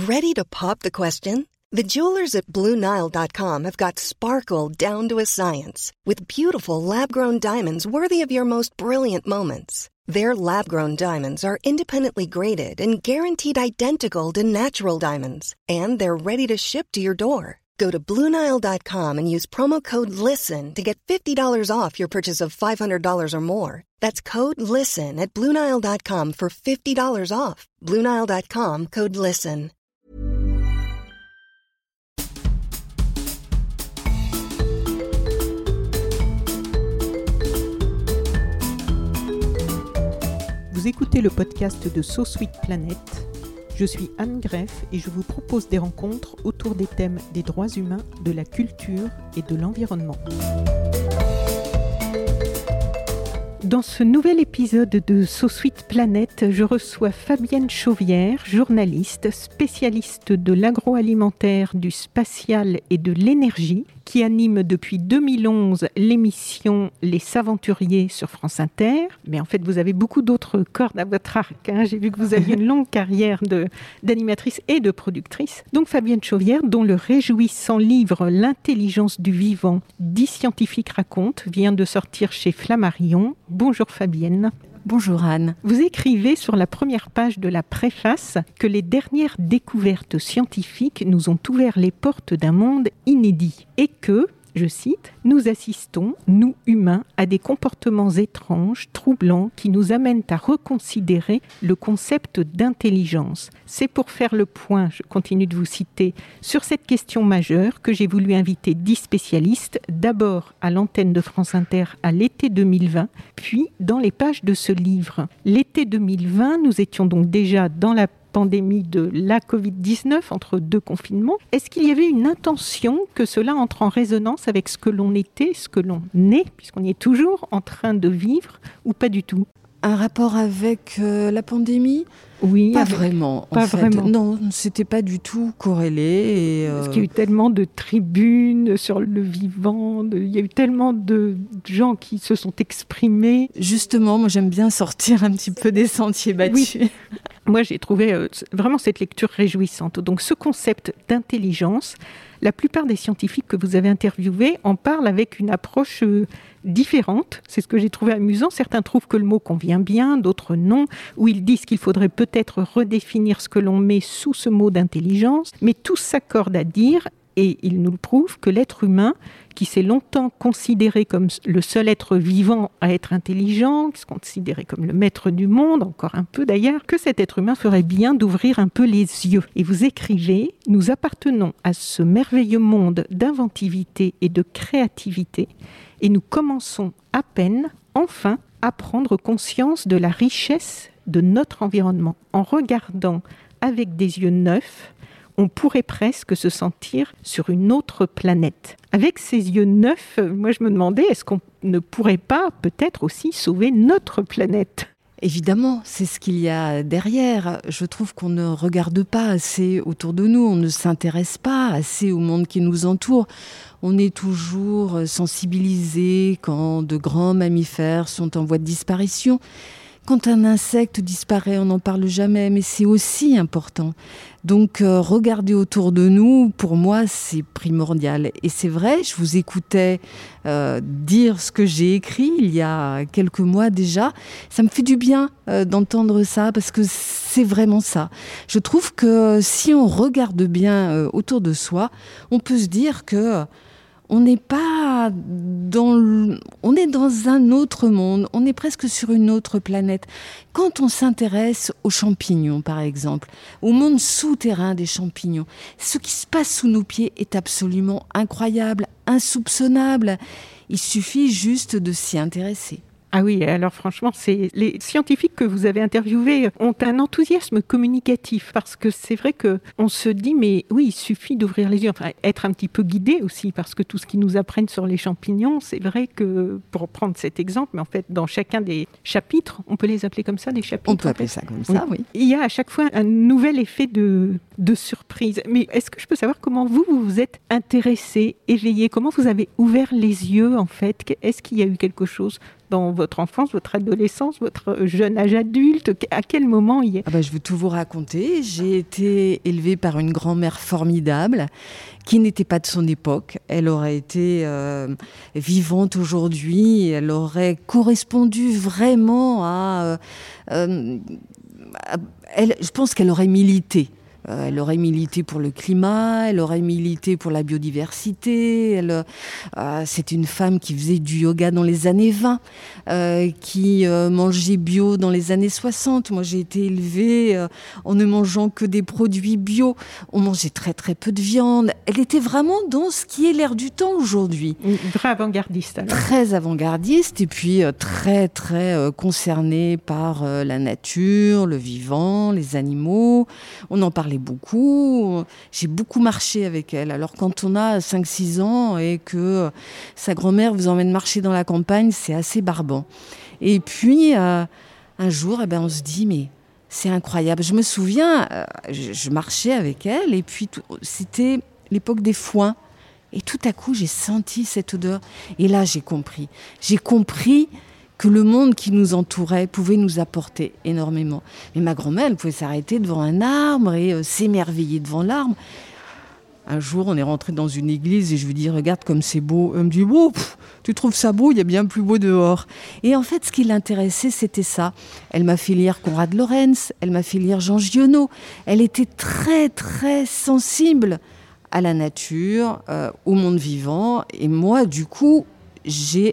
Ready to pop the question? The jewelers at BlueNile.com have got sparkle down to a science with beautiful lab-grown diamonds worthy of your most brilliant moments. Their lab-grown diamonds are independently graded and guaranteed identical to natural diamonds, and they're ready to ship to your door. Go to BlueNile.com and use promo code LISTEN to get $50 off your purchase of $500 or more. That's code LISTEN at BlueNile.com for $50 off. BlueNile.com, code LISTEN. Vous écoutez le podcast de So Sweet Planet. Je suis Anne Greff et je vous propose des rencontres autour des thèmes des droits humains, de la culture et de l'environnement. Dans ce nouvel épisode de So Sweet Planet, je reçois Fabienne Chauvière, journaliste, spécialiste de l'agroalimentaire, du spatial et de l'énergie, qui anime depuis 2011 l'émission Les Saventuriers sur France Inter. Mais en fait, vous avez beaucoup d'autres cordes à votre arc. J'ai vu que vous aviez une longue carrière d'animatrice et de productrice. Donc Fabienne Chauvière, dont le réjouissant livre L'intelligence du vivant, 10 scientifiques racontent, vient de sortir chez Flammarion. Bonjour Fabienne. Bonjour Anne. Vous écrivez sur la première page de la préface que les dernières découvertes scientifiques nous ont ouvert les portes d'un monde inédit et que, je cite, « Nous assistons, nous humains, à des comportements étranges, troublants, qui nous amènent à reconsidérer le concept d'intelligence. C'est pour faire le point, je continue de vous citer, sur cette question majeure que j'ai voulu inviter 10 spécialistes, d'abord à l'antenne de France Inter à l'été 2020, puis dans les pages de ce livre. L'été 2020, nous étions donc déjà dans la pandémie de la Covid-19, entre 2 confinements. Est-ce qu'il y avait une intention que cela entre en résonance avec ce que l'on était, ce que l'on est, puisqu'on y est toujours en train de vivre, ou pas du tout ? Un rapport avec la pandémie ? Oui, pas vraiment. Pas vraiment. Non, c'était pas du tout corrélé. Parce qu'il y a eu tellement de tribunes sur le vivant, il y a eu tellement de gens qui se sont exprimés. Justement, moi j'aime bien sortir un petit peu des sentiers battus. Oui. Moi j'ai trouvé vraiment cette lecture réjouissante. Donc ce concept d'intelligence, la plupart des scientifiques que vous avez interviewés en parlent avec une approche différente. C'est ce que j'ai trouvé amusant. Certains trouvent que le mot convient bien, d'autres non, ou ils disent qu'il faudrait peut-être redéfinir ce que l'on met sous ce mot d'intelligence. Mais tous s'accordent à dire, et ils nous le prouvent, que l'être humain, qui s'est longtemps considéré comme le seul être vivant à être intelligent, qui se considérait comme le maître du monde, encore un peu d'ailleurs, que cet être humain ferait bien d'ouvrir un peu les yeux. Et vous écrivez « Nous appartenons à ce merveilleux monde d'inventivité et de créativité, et nous commençons à peine, enfin, à prendre conscience de la richesse de notre environnement. En regardant avec des yeux neufs, on pourrait presque se sentir sur une autre planète. » Avec ces yeux neufs, moi je me demandais, est-ce qu'on ne pourrait pas peut-être aussi sauver notre planète ? Évidemment, c'est ce qu'il y a derrière. Je trouve qu'on ne regarde pas assez autour de nous, on ne s'intéresse pas assez au monde qui nous entoure. On est toujours sensibilisé quand de grands mammifères sont en voie de disparition. Quand un insecte disparaît, on n'en parle jamais, mais c'est aussi important. Donc, regarder autour de nous, pour moi, c'est primordial. Et c'est vrai, je vous écoutais dire ce que j'ai écrit il y a quelques mois déjà. Ça me fait du bien d'entendre ça, parce que c'est vraiment ça. Je trouve que si on regarde bien autour de soi, on peut se dire que on n'est pas on est dans un autre monde, on est presque sur une autre planète. Quand on s'intéresse aux champignons, par exemple, au monde souterrain des champignons, ce qui se passe sous nos pieds est absolument incroyable, insoupçonnable. Il suffit juste de s'y intéresser. Ah oui, alors franchement, les scientifiques que vous avez interviewés ont un enthousiasme communicatif parce que c'est vrai qu'on se dit, mais oui, il suffit d'ouvrir les yeux, enfin, être un petit peu guidé aussi parce que tout ce qu'ils nous apprennent sur les champignons, c'est vrai que, pour prendre cet exemple, mais en fait, dans chacun des chapitres, on peut les appeler comme ça, des chapitres. On peut appeler ça comme ça, oui. Il y a à chaque fois un nouvel effet de surprise. Mais est-ce que je peux savoir comment vous vous êtes intéressé, éveillé, comment vous avez ouvert les yeux en fait ? Est-ce qu'il y a eu quelque chose dans votre enfance, votre adolescence, votre jeune âge adulte? À quel moment y est... Je vais tout vous raconter. J'ai été élevée par une grand-mère formidable qui n'était pas de son époque. Elle aurait été vivante aujourd'hui. Elle aurait correspondu vraiment à... je pense qu'elle aurait milité. Elle aurait milité pour le climat, elle aurait milité pour la biodiversité. C'est une femme qui faisait du yoga dans les années 20, qui mangeait bio dans les années 60. Moi, j'ai été élevée en ne mangeant que des produits bio. On mangeait très, très peu de viande. Elle était vraiment dans ce qui est l'air du temps aujourd'hui. Une vraie avant-gardiste, alors. Très avant-gardiste et puis très, très concernée par la nature, le vivant, les animaux. On en parlait beaucoup. J'ai beaucoup marché avec elle. Alors quand on a 5-6 ans et que sa grand-mère vous emmène marcher dans la campagne, c'est assez barbant. Et puis un jour, on se dit mais c'est incroyable. Je me souviens, je marchais avec elle et puis c'était l'époque des foins. Et tout à coup, j'ai senti cette odeur. Et là, j'ai compris. J'ai compris que le monde qui nous entourait pouvait nous apporter énormément. Mais ma grand-mère, elle pouvait s'arrêter devant un arbre et s'émerveiller devant l'arbre. Un jour, on est rentré dans une église et je lui dis « Regarde comme c'est beau ». Elle me dit « tu trouves ça beau ? Il y a bien plus beau dehors ». Et en fait, ce qui l'intéressait, c'était ça. Elle m'a fait lire Konrad Lorenz, elle m'a fait lire Jean Giono. Elle était très, très sensible à la nature, au monde vivant. Et moi, du coup, je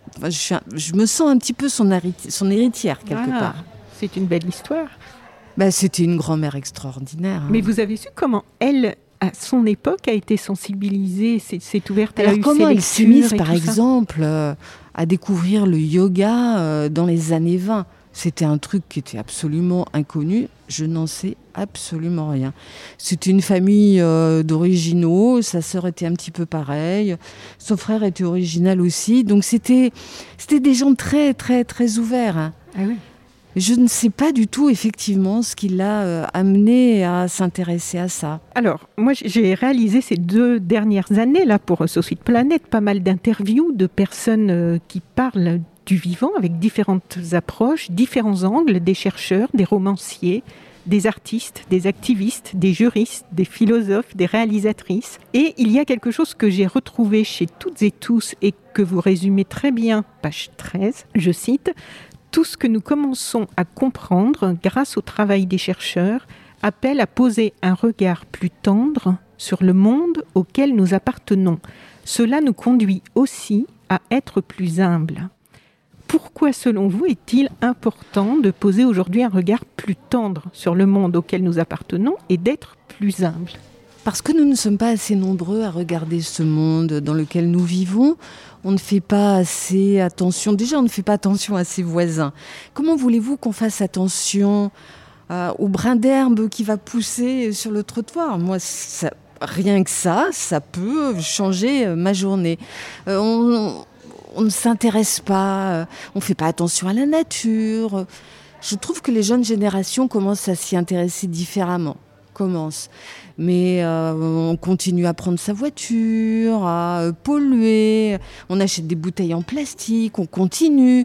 me sens un petit peu son héritière, quelque part. C'est une belle histoire. C'était une grand-mère extraordinaire. Mais vous avez su comment elle, à son époque, a été sensibilisée, s'est ouverte à la lecture. Comment elle s'est mise, par exemple, à découvrir le yoga dans les années 20 ? C'était un truc qui était absolument inconnu. Je n'en sais absolument rien. C'était une famille d'originaux. Sa sœur était un petit peu pareille. Son frère était original aussi. Donc c'était des gens très, très, très ouverts. Hein. Ah oui. Je ne sais pas du tout, effectivement, ce qui l'a amené à s'intéresser à ça. Alors, moi, j'ai réalisé ces 2 dernières années, là, pour So Sweet Planet, pas mal d'interviews de personnes qui parlent du vivant avec différentes approches, différents angles, des chercheurs, des romanciers, des artistes, des activistes, des juristes, des philosophes, des réalisatrices. Et il y a quelque chose que j'ai retrouvé chez toutes et tous et que vous résumez très bien, page 13, je cite, « Tout ce que nous commençons à comprendre grâce au travail des chercheurs appelle à poser un regard plus tendre sur le monde auquel nous appartenons. Cela nous conduit aussi à être plus humbles. » Pourquoi, selon vous, est-il important de poser aujourd'hui un regard plus tendre sur le monde auquel nous appartenons et d'être plus humbles ? Parce que nous ne sommes pas assez nombreux à regarder ce monde dans lequel nous vivons. On ne fait pas assez attention. Déjà, on ne fait pas attention à ses voisins. Comment voulez-vous qu'on fasse attention au brin d'herbe qui va pousser sur le trottoir ? Moi, rien que ça peut changer ma journée. On ne s'intéresse pas, on ne fait pas attention à la nature. Je trouve que les jeunes générations commencent à s'y intéresser différemment. Mais on continue à prendre sa voiture, à polluer, on achète des bouteilles en plastique, on continue.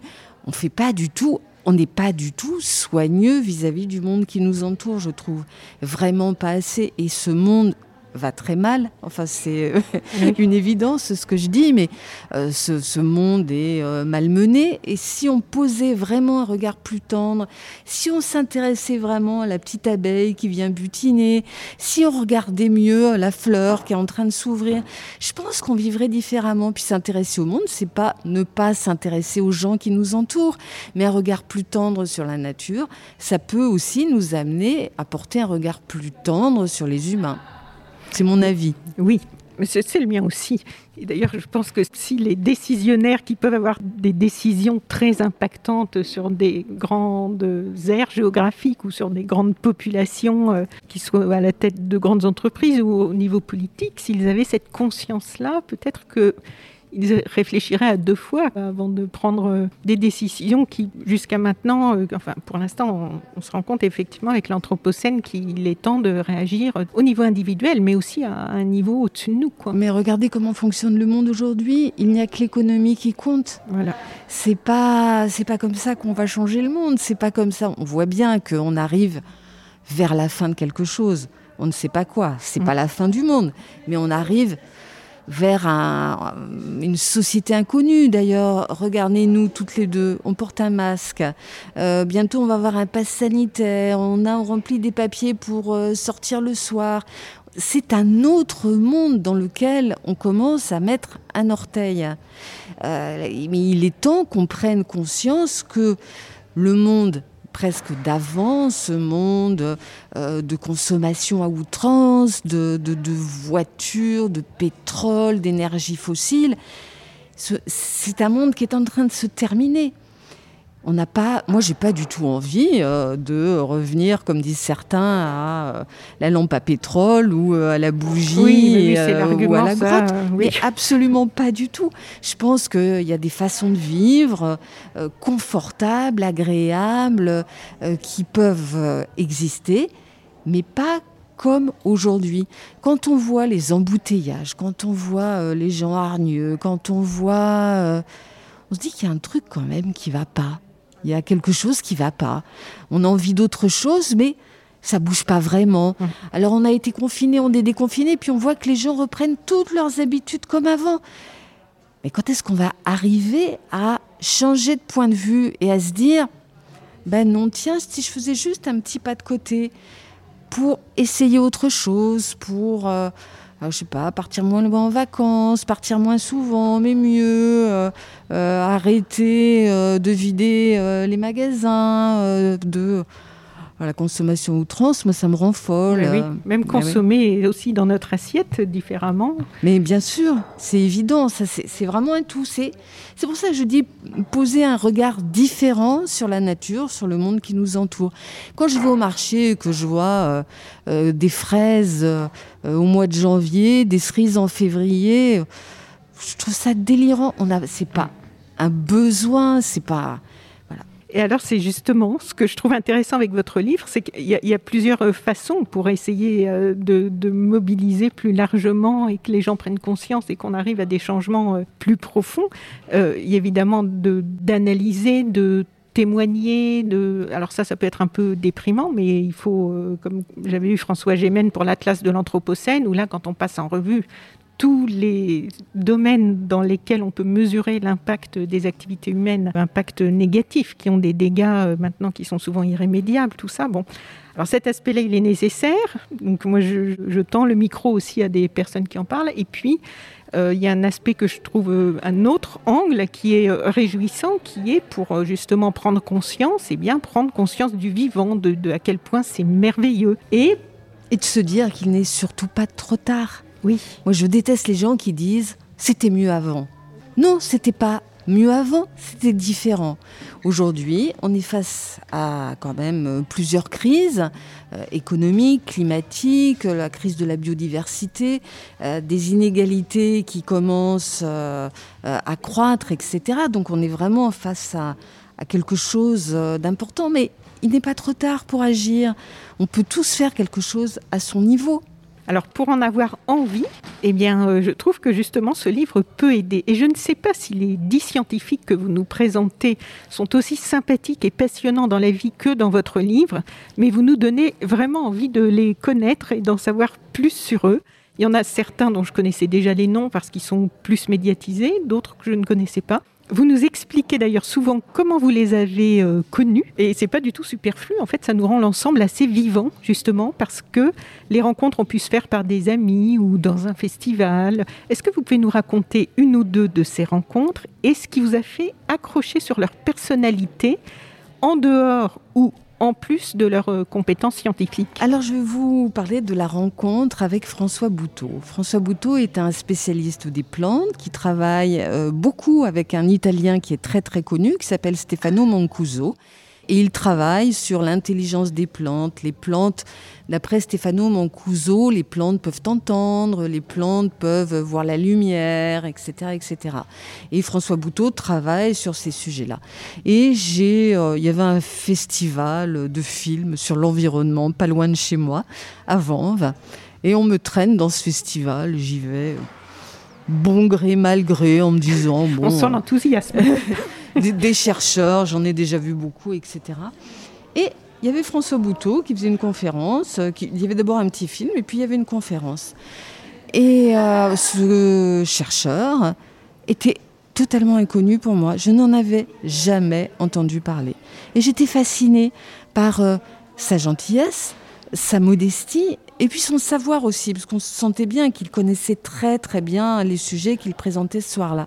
On n'est pas du tout soigneux vis-à-vis du monde qui nous entoure, je trouve. Vraiment pas assez. Et ce monde va très mal. Enfin, c'est une évidence ce que je dis, mais ce monde est malmené. Et si on posait vraiment un regard plus tendre, si on s'intéressait vraiment à la petite abeille qui vient butiner, si on regardait mieux la fleur qui est en train de s'ouvrir, je pense qu'on vivrait différemment. Puis s'intéresser au monde, c'est pas ne pas s'intéresser aux gens qui nous entourent, mais un regard plus tendre sur la nature, ça peut aussi nous amener à porter un regard plus tendre sur les humains. C'est mon avis. Oui, mais c'est le mien aussi. Et d'ailleurs, je pense que si les décisionnaires qui peuvent avoir des décisions très impactantes sur des grandes aires géographiques ou sur des grandes populations qui soient à la tête de grandes entreprises ou au niveau politique, s'ils avaient cette conscience-là, peut-être que ils réfléchiraient à 2 fois avant de prendre des décisions qui, jusqu'à maintenant, pour l'instant, on se rend compte effectivement avec l'Anthropocène qu'il est temps de réagir au niveau individuel, mais aussi à un niveau au-dessus de nous, quoi. Mais regardez comment fonctionne le monde aujourd'hui. Il n'y a que l'économie qui compte. Voilà. C'est pas comme ça qu'on va changer le monde. C'est pas comme ça. On voit bien qu'on arrive vers la fin de quelque chose. On ne sait pas quoi. C'est pas la fin du monde, mais on arrive vers une société inconnue. D'ailleurs, regardez-nous toutes les deux, on porte un masque. Bientôt, on va avoir un pass sanitaire. On remplit des papiers pour sortir le soir. C'est un autre monde dans lequel on commence à mettre un orteil. Mais il est temps qu'on prenne conscience que le monde presque d'avant, ce monde de consommation à outrance, de voitures, de pétrole, d'énergie fossile. C'est un monde qui est en train de se terminer. Moi, j'ai pas du tout envie de revenir, comme disent certains, à la lampe à pétrole ou à la bougie ou à la grotte. Oui. Mais absolument pas du tout. Je pense qu'il y a des façons de vivre confortables, agréables, qui peuvent exister, mais pas comme aujourd'hui. Quand on voit les embouteillages, quand on voit les gens hargneux, quand on voit... on se dit qu'il y a un truc quand même qui va pas. Il y a quelque chose qui ne va pas. On a envie d'autre chose, mais ça ne bouge pas vraiment. Alors on a été confinés, on est déconfinés, puis on voit que les gens reprennent toutes leurs habitudes comme avant. Mais quand est-ce qu'on va arriver à changer de point de vue et à se dire « Ben non, tiens, si je faisais juste un petit pas de côté pour essayer autre chose, pour... je sais pas, partir moins loin en vacances, partir moins souvent, mais mieux, arrêter de vider les magasins, de la consommation outrance, moi ça me rend folle. Oui. Même consommer aussi dans notre assiette différemment. Mais bien sûr, c'est évident, ça, c'est vraiment un tout. C'est pour ça que je dis poser un regard différent sur la nature, sur le monde qui nous entoure. Quand je vais au marché et que je vois des fraises au mois de janvier, des cerises en février, je trouve ça délirant. C'est pas un besoin, c'est pas... Et alors, c'est justement ce que je trouve intéressant avec votre livre, c'est qu'il y a plusieurs façons pour essayer de mobiliser plus largement et que les gens prennent conscience et qu'on arrive à des changements plus profonds. Il y a évidemment d'analyser, de témoigner. Alors ça peut être un peu déprimant, mais il faut, comme j'avais eu François Gémen pour l'Atlas de l'Anthropocène, où là, quand on passe en revue tous les domaines dans lesquels on peut mesurer l'impact des activités humaines, impact négatif, qui ont des dégâts maintenant qui sont souvent irrémédiables, tout ça. Bon. Alors cet aspect-là, il est nécessaire. Donc moi, je tends le micro aussi à des personnes qui en parlent. Et puis, il y a un aspect que je trouve, un autre angle qui est réjouissant, qui est pour justement prendre conscience du vivant, de à quel point c'est merveilleux. Et de se dire qu'il n'est surtout pas trop tard. Oui. Moi, je déteste les gens qui disent « c'était mieux avant ». Non, c'était pas mieux avant, c'était différent. Aujourd'hui, on est face à quand même plusieurs crises économiques, climatiques, la crise de la biodiversité, des inégalités qui commencent à croître, etc. Donc on est vraiment face à quelque chose d'important. Mais il n'est pas trop tard pour agir. On peut tous faire quelque chose à son niveau. Alors, pour en avoir envie, je trouve que justement ce livre peut aider. Et je ne sais pas si les 10 scientifiques que vous nous présentez sont aussi sympathiques et passionnants dans la vie que dans votre livre, mais vous nous donnez vraiment envie de les connaître et d'en savoir plus sur eux. Il y en a certains dont je connaissais déjà les noms parce qu'ils sont plus médiatisés, d'autres que je ne connaissais pas. Vous nous expliquez d'ailleurs souvent comment vous les avez connus, et c'est pas du tout superflu. En fait, ça nous rend l'ensemble assez vivant, justement, parce que les rencontres ont pu se faire par des amis ou dans un festival. Est-ce que vous pouvez nous raconter une ou deux de ces rencontres et ce qui vous a fait accrocher sur leur personnalité, en dehors ou en plus de leurs compétences scientifiques? Alors, je vais vous parler de la rencontre avec François Bouteau. François Bouteau est un spécialiste des plantes qui travaille beaucoup avec un Italien qui est très très connu, qui s'appelle Stefano Mancuso. Et il travaille sur l'intelligence des plantes. Les plantes, d'après Stefano Mancuso, les plantes peuvent entendre, les plantes peuvent voir la lumière, etc., etc. Et François Bouteau travaille sur ces sujets-là. Et il y avait un festival de films sur l'environnement, pas loin de chez moi, à Vanves. Et on me traîne dans ce festival, j'y vais bon gré, mal gré, en me disant... Bon, on sent l'enthousiasme. des chercheurs, j'en ai déjà vu beaucoup, etc. Et il y avait François Bouteau qui faisait une conférence. Il y avait d'abord un petit film et puis il y avait une conférence. Et ce chercheur était totalement inconnu pour moi. Je n'en avais jamais entendu parler. Et j'étais fascinée par sa gentillesse, sa modestie et puis son savoir aussi, parce qu'on sentait bien qu'il connaissait très très bien les sujets qu'il présentait ce soir-là.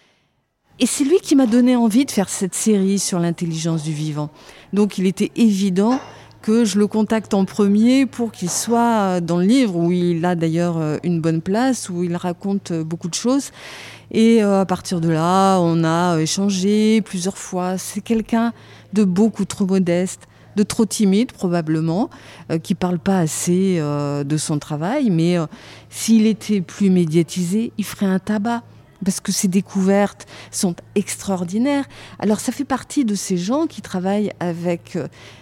Et c'est lui qui m'a donné envie de faire cette série sur l'intelligence du vivant. Donc il était évident que je le contacte en premier pour qu'il soit dans le livre, où il a d'ailleurs une bonne place, où il raconte beaucoup de choses. Et à partir de là, on a échangé plusieurs fois. C'est quelqu'un de beaucoup trop modeste, de trop timide probablement, qui ne parle pas assez de son travail. Mais s'il était plus médiatisé, il ferait un tabac. Parce que ses découvertes sont extraordinaires. Alors ça fait partie de ces gens qui travaillent avec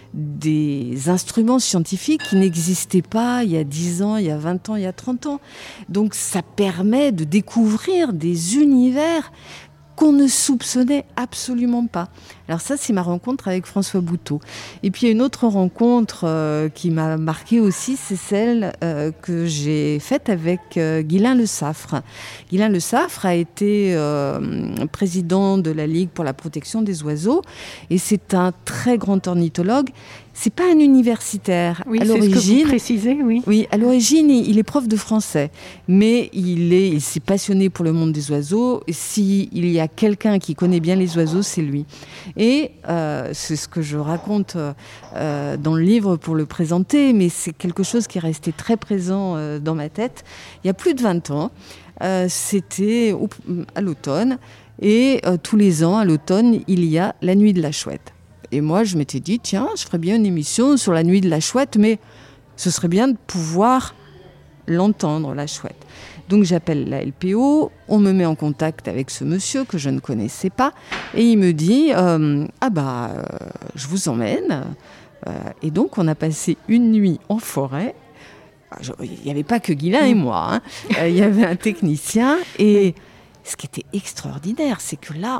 des instruments scientifiques qui n'existaient pas il y a 10 ans, il y a 20 ans, il y a 30 ans. Donc ça permet de découvrir des univers qu'on ne soupçonnait absolument pas. Alors ça, c'est ma rencontre avec François Bouteau. Et puis il y a une autre rencontre qui m'a marquée aussi, c'est celle que j'ai faite avec Guylain Le Saffre. Guylain Le Saffre a été président de la Ligue pour la protection des oiseaux et c'est un très grand ornithologue. C'est pas un universitaire. Oui, à l'origine, c'est ce que vous précisez, oui. Oui, à l'origine, il est prof de français, mais il s'est passionné pour le monde des oiseaux. Et s'il y a quelqu'un qui connaît bien les oiseaux, c'est lui. Et c'est ce que je raconte dans le livre pour le présenter, mais c'est quelque chose qui est resté très présent dans ma tête. Il y a plus de 20 ans, c'était à l'automne, et tous les ans, à l'automne, il y a la Nuit de la Chouette. Et moi, je m'étais dit, tiens, je ferais bien une émission sur la Nuit de la Chouette, mais ce serait bien de pouvoir l'entendre, la chouette. Donc j'appelle la LPO, on me met en contact avec ce monsieur que je ne connaissais pas, et il me dit, je vous emmène. Et donc on a passé une nuit en forêt. Il n'y avait pas que Guylain et moi, hein. Il y avait un technicien, et ce qui était extraordinaire, c'est que là,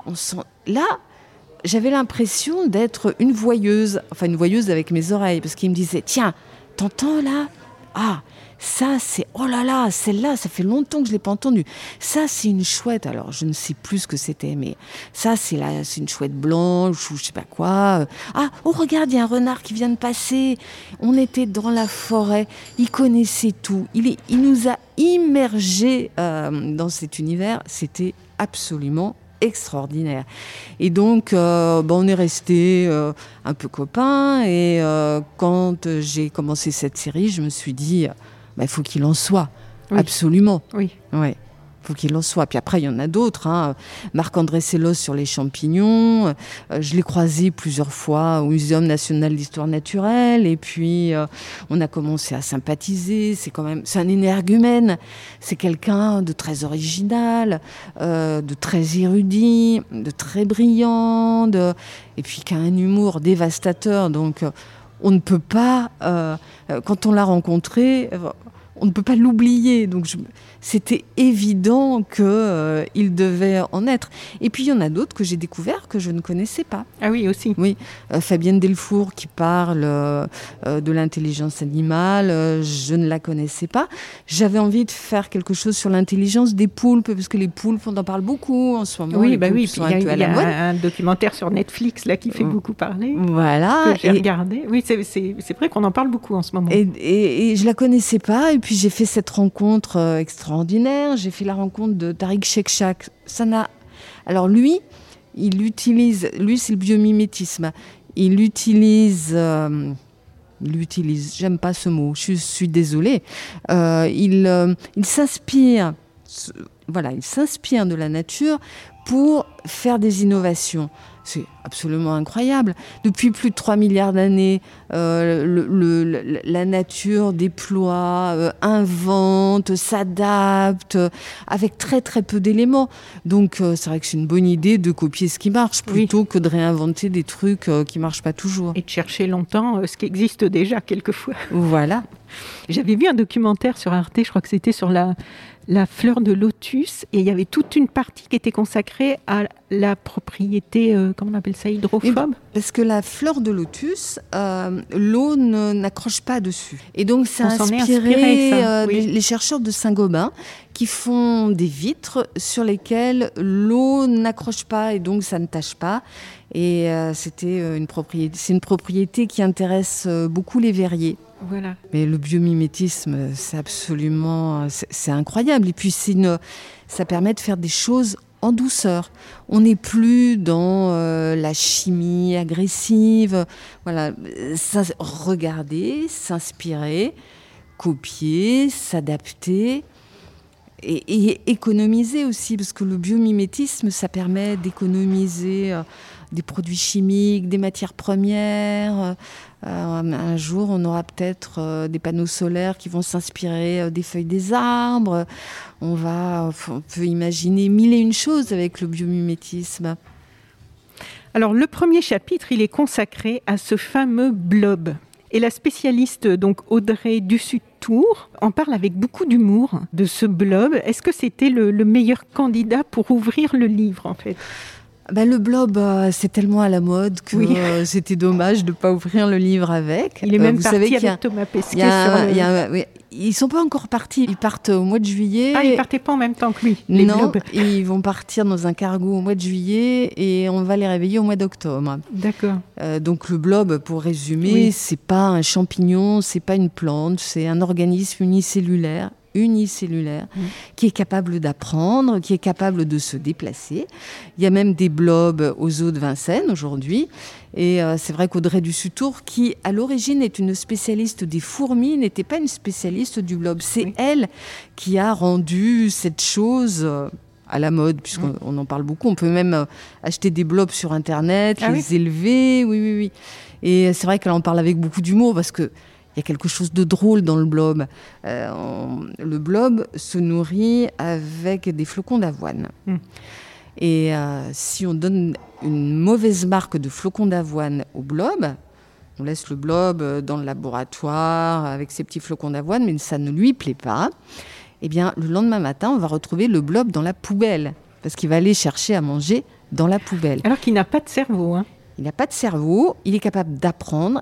j'avais l'impression d'être une voyeuse avec mes oreilles, parce qu'il me disait, tiens, t'entends là ? Ah, ça c'est, oh là là, celle-là, ça fait longtemps que je ne l'ai pas entendue. Ça c'est une chouette, alors je ne sais plus ce que c'était, mais ça c'est une chouette blanche ou je ne sais pas quoi. Ah, oh regarde, il y a un renard qui vient de passer. On était dans la forêt, il connaissait tout. Il nous a immergés dans cet univers, c'était absolument extraordinaire. Et donc, on est restés un peu copains. Et quand j'ai commencé cette série, je me suis dit, il faut qu'il en soit. Oui. Absolument. Oui. Ouais. Faut qu'il en soit. Puis après, il y en a d'autres. Marc-André Sellos sur les champignons. Je l'ai croisé plusieurs fois au Muséum national d'histoire naturelle. Et puis, on a commencé à sympathiser. C'est un énergumène. C'est quelqu'un de très original, de très érudit, de très brillant, et puis qui a un humour dévastateur. Donc, on ne peut pas, quand on l'a rencontré, on ne peut pas l'oublier. Donc, c'était évident qu'il devait en être. Et puis, il y en a d'autres que j'ai découverts que je ne connaissais pas. Ah oui, aussi. Oui, Fabienne Delfour qui parle de l'intelligence animale, je ne la connaissais pas. J'avais envie de faire quelque chose sur l'intelligence des poulpes, parce que les poulpes, on en parle beaucoup en ce moment. Oui, les poulpes oui, sont un peu à la mode. Il y a un documentaire sur Netflix là, qui fait beaucoup parler. Voilà. Que j'ai regardé. Oui, c'est vrai qu'on en parle beaucoup en ce moment. Et je ne la connaissais pas, et puis j'ai fait cette rencontre extraordinaire. J'ai fait la rencontre de Tariq Shekshak. Alors lui, c'est le biomimétisme. Il utilise, j'aime pas ce mot, je suis désolée. Il s'inspire de la nature pour faire des innovations. C'est absolument incroyable. Depuis plus de 3 milliards d'années, la nature déploie, invente, s'adapte avec très très peu d'éléments. Donc c'est vrai que c'est une bonne idée de copier ce qui marche plutôt que de réinventer des trucs qui ne marchent pas toujours. Et de chercher longtemps ce qui existe déjà quelquefois. Voilà. J'avais vu un documentaire sur Arte, je crois que c'était sur la fleur de lotus, et il y avait toute une partie qui était consacrée à la propriété, comment on appelle ça, hydrophobe. Parce que la fleur de lotus, l'eau n'accroche pas dessus. Et donc ça a inspiré les chercheurs de Saint-Gobain qui font des vitres sur lesquelles l'eau n'accroche pas et donc ça ne tache pas. Et c'est une propriété qui intéresse beaucoup les verriers. Voilà. Mais le biomimétisme, c'est incroyable. Et puis ça permet de faire des choses en douceur. On n'est plus dans la chimie agressive. Voilà, regarder, s'inspirer, copier, s'adapter et économiser aussi, parce que le biomimétisme, ça permet d'économiser des produits chimiques, des matières premières. Un jour, on aura peut-être des panneaux solaires qui vont s'inspirer des feuilles des arbres. On peut imaginer mille et une choses avec le biomimétisme. Alors, le premier chapitre, il est consacré à ce fameux blob. Et la spécialiste, donc Audrey Dussutour, en parle avec beaucoup d'humour de ce blob. Est-ce que c'était le meilleur candidat pour ouvrir le livre, en fait ? Le blob, c'est tellement à la mode que c'était dommage de ne pas ouvrir le livre avec. Il est même parti avec Thomas Pesquet. Ils ne sont pas encore partis. Ils partent au mois de juillet. Ah, ils ne partaient pas en même temps que lui, les blobs. Ils vont partir dans un cargo au mois de juillet et on va les réveiller au mois d'octobre. D'accord. Donc le blob, pour résumer, c'est pas un champignon, c'est pas une plante, c'est un organisme unicellulaire qui est capable d'apprendre, qui est capable de se déplacer. Il y a même des blobs aux zoos de Vincennes aujourd'hui. Et c'est vrai qu'Audrey Dussutour, qui à l'origine est une spécialiste des fourmis, n'était pas une spécialiste du blob. C'est elle qui a rendu cette chose à la mode, puisqu'on en parle beaucoup. On peut même acheter des blobs sur Internet, les élever. Oui. Et c'est vrai qu'elle en parle avec beaucoup d'humour parce que il y a quelque chose de drôle dans le blob. Le blob se nourrit avec des flocons d'avoine. Et si on donne une mauvaise marque de flocons d'avoine au blob, on laisse le blob dans le laboratoire avec ses petits flocons d'avoine, mais ça ne lui plaît pas, eh bien, le lendemain matin, on va retrouver le blob dans la poubelle, parce qu'il va aller chercher à manger dans la poubelle. Alors qu'il n'a pas de cerveau, hein. Il n'a pas de cerveau, il est capable d'apprendre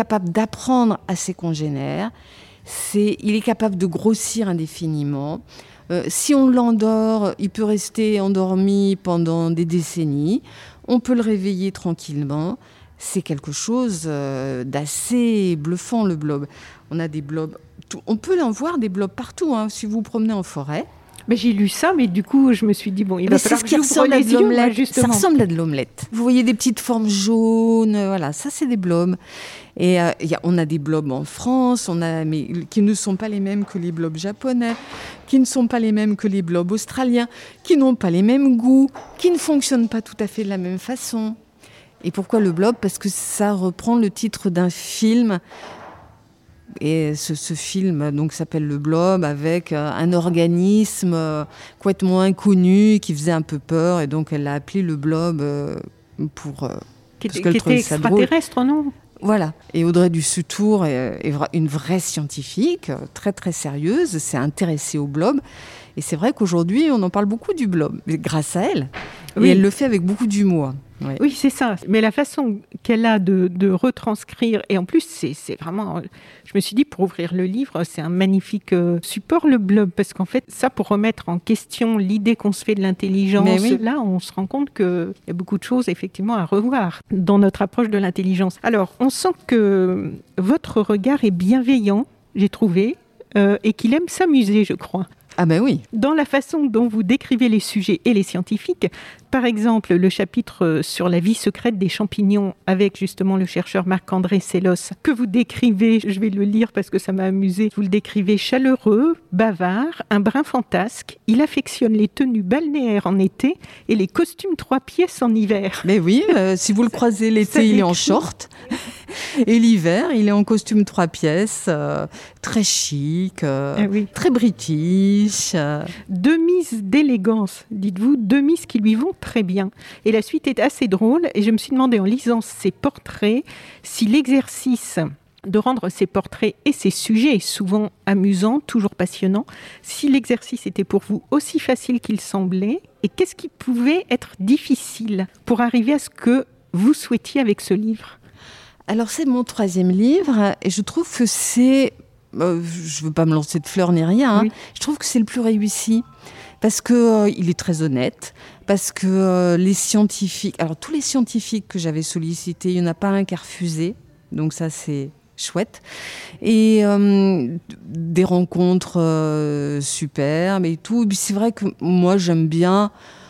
à ses congénères, il est capable de grossir indéfiniment. Si on l'endort, il peut rester endormi pendant des décennies, on peut le réveiller tranquillement. C'est quelque chose d'assez bluffant, le blob. On a des blobs, on peut en voir des blobs partout, hein, si vous vous promenez en forêt. Mais j'ai lu ça, mais du coup, je me suis dit, il va falloir que j'ouvre les yeux, justement. Ça ressemble à de l'omelette. Vous voyez des petites formes jaunes, voilà, ça c'est des blobs. Et on a des blobs en France, mais qui ne sont pas les mêmes que les blobs japonais, qui ne sont pas les mêmes que les blobs australiens, qui n'ont pas les mêmes goûts, qui ne fonctionnent pas tout à fait de la même façon. Et pourquoi le blob ? Parce que ça reprend le titre d'un film. Et ce film donc, s'appelle Le Blob, avec un organisme complètement inconnu qui faisait un peu peur. Et donc, elle l'a appelé Le Blob qui était extraterrestre, non ? Voilà. Et Audrey Dussutour est une vraie scientifique, très très sérieuse, s'est intéressée au blob. Et c'est vrai qu'aujourd'hui, on en parle beaucoup du blob, grâce à elle. Et elle le fait avec beaucoup d'humour. Ouais. Oui, c'est ça. Mais la façon qu'elle a de retranscrire, et en plus, c'est vraiment... Je me suis dit, pour ouvrir le livre, c'est un magnifique support, le blob, parce qu'en fait, ça, pour remettre en question l'idée qu'on se fait de l'intelligence, là, on se rend compte qu'il y a beaucoup de choses, effectivement, à revoir dans notre approche de l'intelligence. Alors, on sent que votre regard est bienveillant, j'ai trouvé, et qu'il aime s'amuser, je crois. Ah ben oui. Dans la façon dont vous décrivez les sujets et les scientifiques, par exemple le chapitre sur la vie secrète des champignons avec justement le chercheur Marc-André Sellos, que vous décrivez, je vais le lire parce que ça m'a amusé, vous le décrivez chaleureux, bavard, un brin fantasque, il affectionne les tenues balnéaires en été et les costumes 3 pièces en hiver. Mais oui, si vous le croisez l'été, il est en short. Et l'hiver, il est en costume 3 pièces, très chic, très british. Deux mises d'élégance, dites-vous, deux mises qui lui vont très bien. Et la suite est assez drôle, et je me suis demandé en lisant ces portraits si l'exercice de rendre ces portraits et ces sujets souvent amusants, toujours passionnants, si l'exercice était pour vous aussi facile qu'il semblait, et qu'est-ce qui pouvait être difficile pour arriver à ce que vous souhaitiez avec ce livre ? Alors c'est mon 3e livre, et je trouve que c'est... je ne veux pas me lancer de fleurs ni rien, oui. Je trouve que c'est le plus réussi. Parce qu'il est très honnête, parce que les scientifiques... Alors tous les scientifiques que j'avais sollicités, il n'y en a pas un qui a refusé, donc ça c'est chouette. Et des rencontres superbes et tout. Et puis c'est vrai que moi j'aime bien...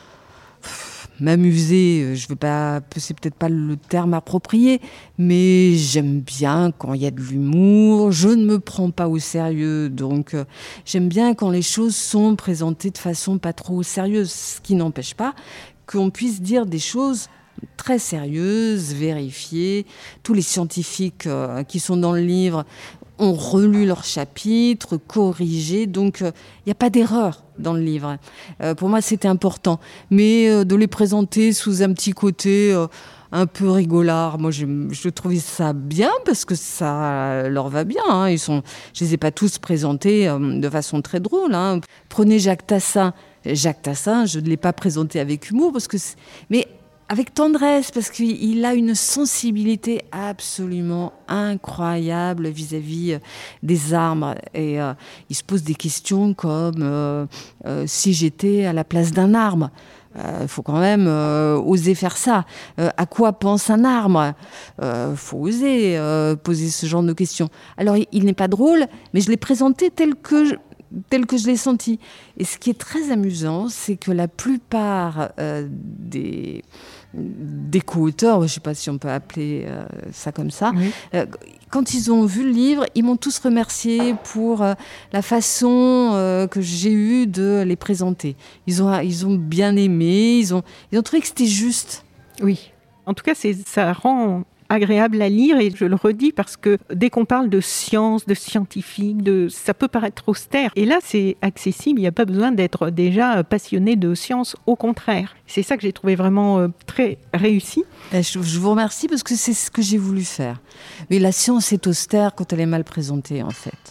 m'amuser, c'est peut-être pas le terme approprié, mais j'aime bien quand il y a de l'humour, je ne me prends pas au sérieux, donc j'aime bien quand les choses sont présentées de façon pas trop sérieuse, ce qui n'empêche pas qu'on puisse dire des choses très sérieuses, vérifiées. Tous les scientifiques qui sont dans le livre ont relu leurs chapitres, corrigé, donc il n'y a pas d'erreur dans le livre. Pour moi, c'était important. Mais de les présenter sous un petit côté un peu rigolard, moi, je trouvais ça bien parce que ça leur va bien. Hein. Je ne les ai pas tous présentés de façon très drôle. Hein. Prenez Jacques Tassin. Jacques Tassin, je ne l'ai pas présenté avec humour, mais avec tendresse, parce qu'il a une sensibilité absolument incroyable vis-à-vis des arbres. Et il se pose des questions comme si j'étais à la place d'un arbre. Il faut quand même oser faire ça. À quoi pense un arbre ? Faut oser poser ce genre de questions. Alors, il n'est pas drôle, mais je l'ai présenté tel que je l'ai senti. Et ce qui est très amusant, c'est que la plupart des co-auteurs, je ne sais pas si on peut appeler ça comme ça, oui. Quand ils ont vu le livre, ils m'ont tous remercié pour la façon que j'ai eue de les présenter. Ils ont bien aimé, ils ont trouvé que c'était juste. Oui, en tout cas, ça rend agréable à lire, et je le redis parce que dès qu'on parle de science, de scientifique, ça peut paraître austère. Et là, c'est accessible, il n'y a pas besoin d'être déjà passionné de science, au contraire. C'est ça que j'ai trouvé vraiment très réussi. Je vous remercie parce que c'est ce que j'ai voulu faire. Mais la science est austère quand elle est mal présentée, en fait.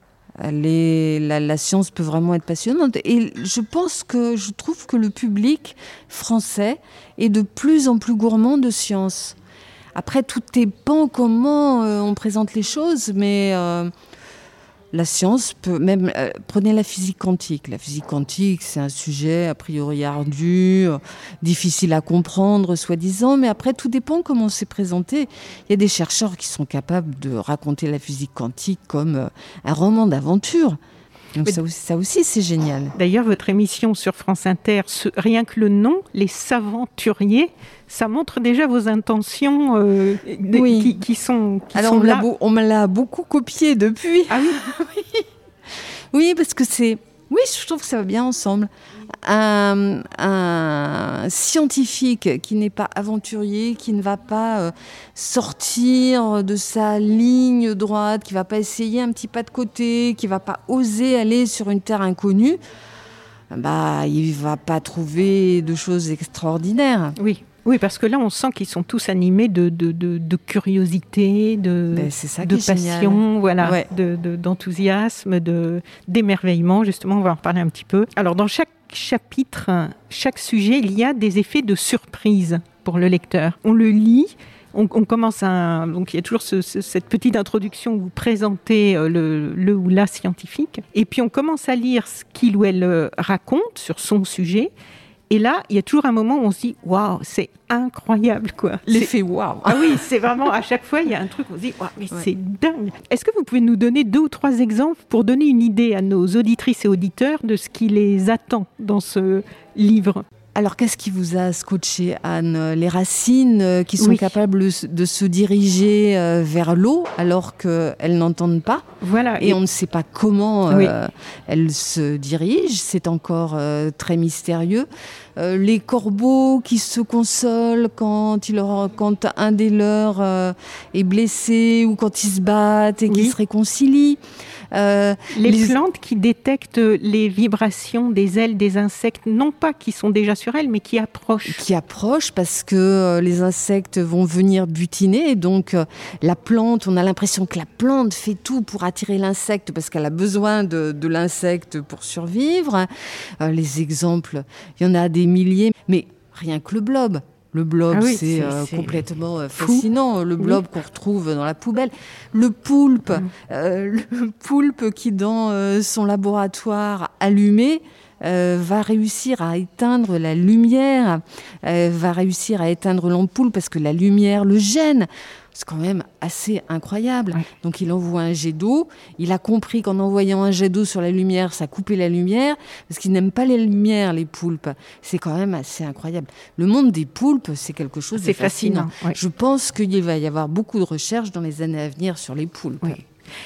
La science peut vraiment être passionnante. Et je trouve que le public français est de plus en plus gourmand de science. Après, tout dépend comment on présente les choses, mais la science peut même... prenez la physique quantique. La physique quantique, c'est un sujet a priori ardu, difficile à comprendre, soi-disant, mais après, tout dépend comment c'est présenté. Il y a des chercheurs qui sont capables de raconter la physique quantique comme un roman d'aventure. Donc ça aussi, c'est génial. D'ailleurs, votre émission sur France Inter, rien que le nom, Les Saventuriers, ça montre déjà vos intentions oui. qui sont Alors, là. On me l'a beaucoup copié depuis. Ah oui. Oui, parce que oui, je trouve que ça va bien ensemble. Un scientifique qui n'est pas aventurier, qui ne va pas sortir de sa ligne droite, qui ne va pas essayer un petit pas de côté, qui ne va pas oser aller sur une terre inconnue, il ne va pas trouver de choses extraordinaires. Oui, parce que là, on sent qu'ils sont tous animés de curiosité, de passion, voilà, ouais. d'enthousiasme, d'émerveillement. Justement, on va en reparler un petit peu. Alors, dans chaque chapitre, chaque sujet, il y a des effets de surprise pour le lecteur. On le lit, on commence donc il y a toujours cette petite introduction où vous présentez le ou la scientifique, et puis on commence à lire ce qu'il ou elle raconte sur son sujet. Et là, il y a toujours un moment où on se dit « Waouh, c'est incroyable, quoi !» L'effet waouh. Ah oui, c'est vraiment, à chaque fois, il y a un truc où on se dit « Waouh, mais c'est dingue !» Est-ce que vous pouvez nous donner 2 ou 3 exemples pour donner une idée à nos auditrices et auditeurs de ce qui les attend dans ce livre ? Alors, qu'est-ce qui vous a scotché, Anne ? Les racines qui sont capables de se diriger vers l'eau alors qu'elles n'entendent pas. Voilà. Et on ne sait pas comment elles se dirigent. C'est encore très mystérieux. Les corbeaux qui se consolent quand un des leurs est blessé ou quand ils se battent et qui se réconcilient. Les plantes qui détectent les vibrations des ailes des insectes, non pas qui sont déjà sur elles, mais qui approchent. Qui approchent parce que les insectes vont venir butiner. Donc la plante, on a l'impression que la plante fait tout pour attirer l'insecte parce qu'elle a besoin de l'insecte pour survivre. Les exemples, il y en a des milliers, mais rien que le blob. Le blob, c'est complètement fascinant. Le blob qu'on retrouve dans la poubelle. Le poulpe, qui dans son laboratoire allumé va réussir à éteindre la lumière, va réussir à éteindre l'ampoule parce que la lumière le gêne. C'est quand même assez incroyable. Ouais. Donc il envoie un jet d'eau. Il a compris qu'en envoyant un jet d'eau sur la lumière, ça coupait la lumière, parce qu'ils n'aiment pas les lumières, les poulpes. C'est quand même assez incroyable. Le monde des poulpes, c'est quelque chose de fascinant. Ouais. Je pense qu'il va y avoir beaucoup de recherches dans les années à venir sur les poulpes. Ouais.